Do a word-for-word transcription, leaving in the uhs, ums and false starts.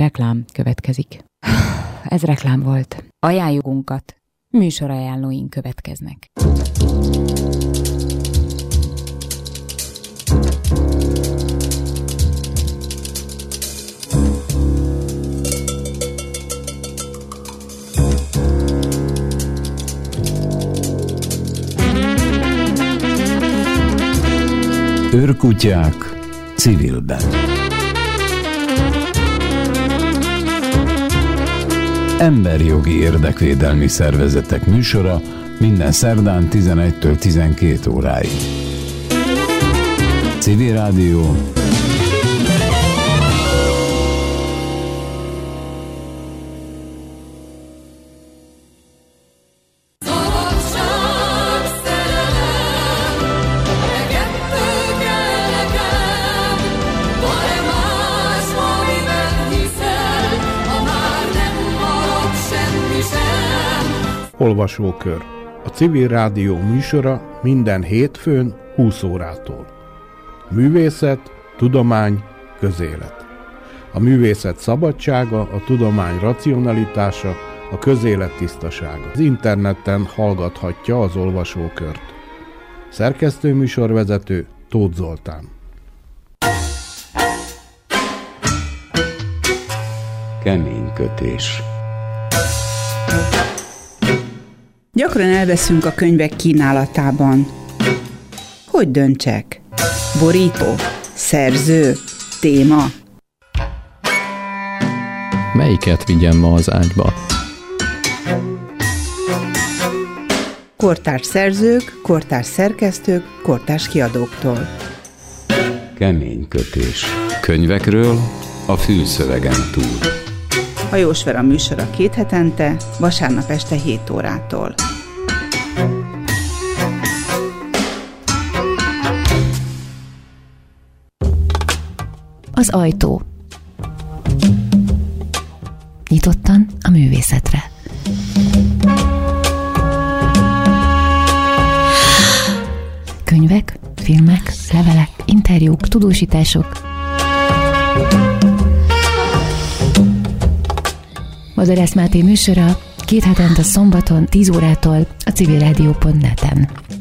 reklám következik. Ez reklám volt. Ajánljugunkat. Műsorajánlóink következnek. Őrkutyák civilben. Emberjogi érdekvédelmi szervezetek műsora minden szerdán tizenegytől tizenkét óráig. Civil Rádió. Olvasókör. A Civil Rádió műsora minden hétfőn húsz órától. Művészet, tudomány, közélet. A művészet szabadsága, a tudomány racionalitása, a közélet tisztasága. Az interneten hallgathatja az olvasókört. Szerkesztő műsorvezető Tóth Zoltán. Keménykötés. Gyakran elveszünk a könyvek kínálatában. Hogy döntsek? Borító? Szerző? Téma? Melyiket vigyem ma az ágyba? Kortárs szerzők, kortárs szerkesztők, kortárs kiadóktól. Keménykötés. Könyvekről a fülszövegen túl. Hajós Vera műsora két hetente, vasárnap este hét órától. Az ajtó. Nyitottan a művészetre. Könyvek, filmek, levelek, interjúk, tudósítások. Madarász Máté műsora két hetente szombaton tíz órától a civilrádió pont net-en.